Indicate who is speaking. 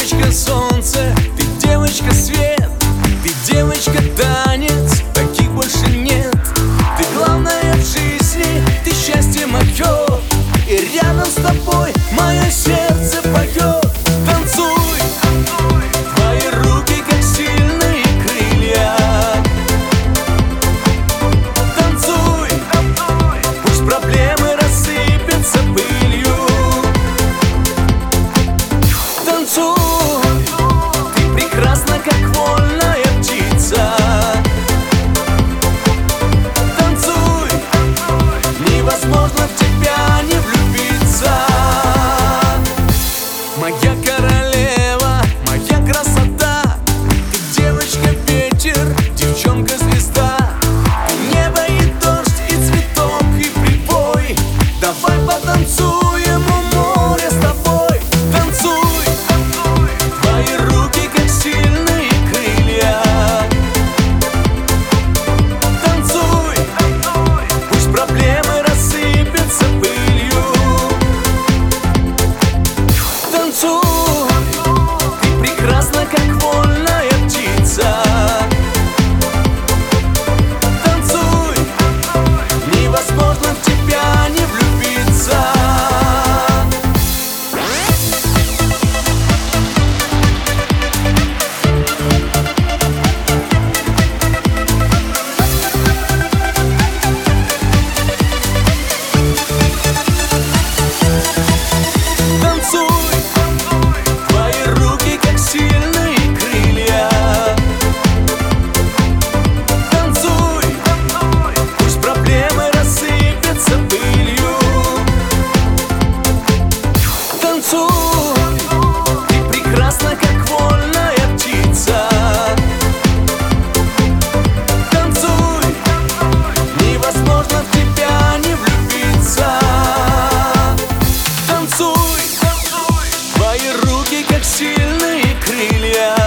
Speaker 1: девочка солнце, ты девочка свет, ты девочка танец, таких больше нет. Ты главное в жизни, ты счастье мое, и рядом с тобой мое сердце поет. Танцуй, твои руки как сильные крылья. Танцуй, пусть проблемы рассыпятся пылью. Танцуй, ты прекрасна, как вольная птица. Танцуй, невозможно в тебя не влюбиться. Моя королева, моя красота, ты девочка-ветер, девчонка-звезда. Ты небо и дождь, и цветок, и прибой. Давай потанцуем у моря с тобой. Танцуй, твои руки как сильные крылья. Танцуй, пусть проблемы рассыпятся пылью. Танцуй, ты прекрасна, как вольная птица. Танцуй, невозможно в тебя не влюбиться. Танцуй, твои руки как сильные крылья. Танцуй, пусть проблемы рассыпятся пылью. Танцуй, ты прекрасна, как вольная птица. Танцуй, невозможно в тебя не влюбиться. Танцуй, твои руки как сильные крылья.